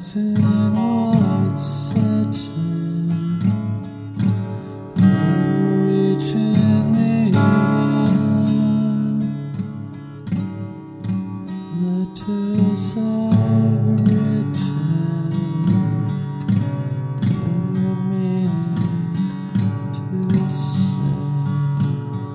in what's certain, reaching the end. Letters I've written, no meaning to send.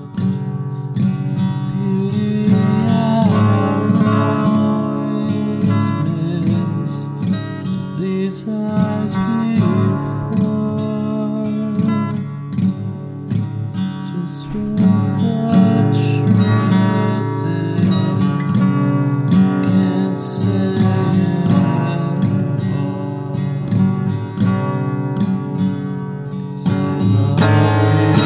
Beauty I've always missed, these eyes before. Just what the truth is, can't say anymore. 'Cause I love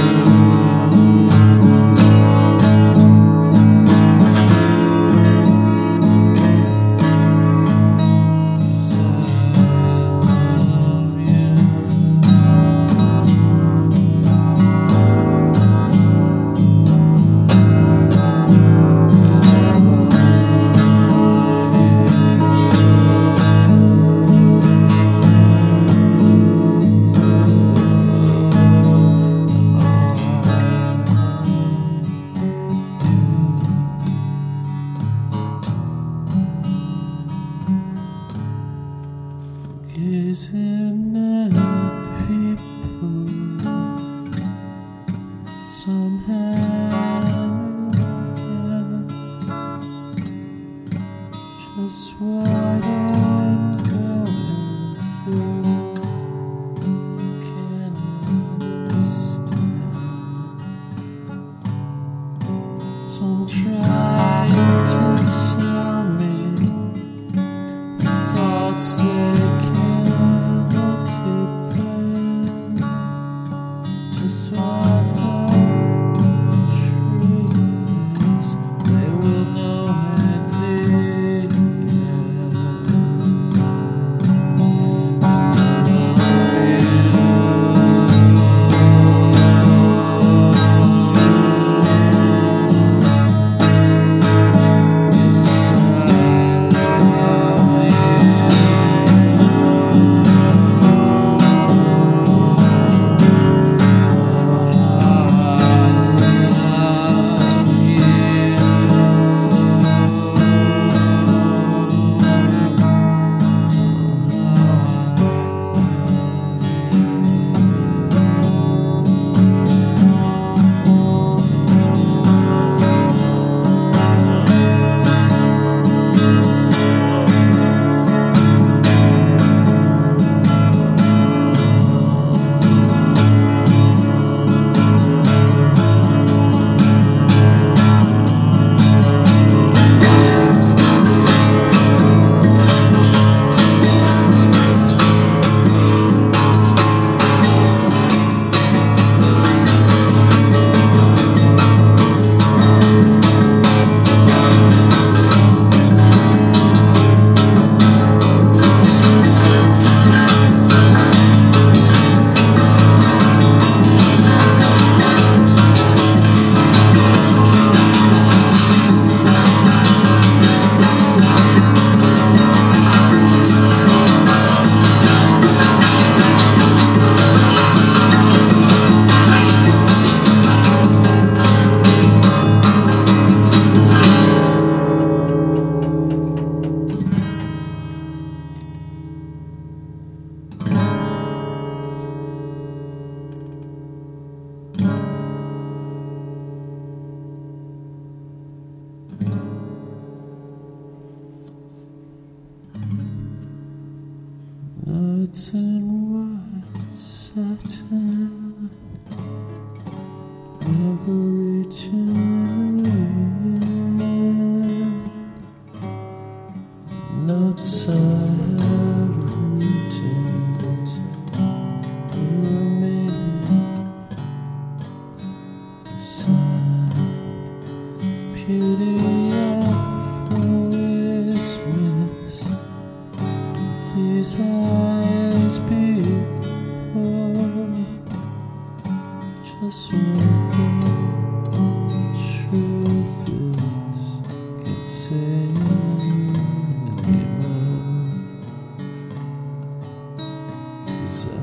gazing at people, somehow just what I'm going through, can't understand. Some try to tell me thoughts they cannot defend, just what the truth is, they will know at the Nuts and white satin, never reaching the end. Nuts I have rooted, remaining sad. Beauty I've always missed, these eyes before. Just what the truth is, can't say anymore. is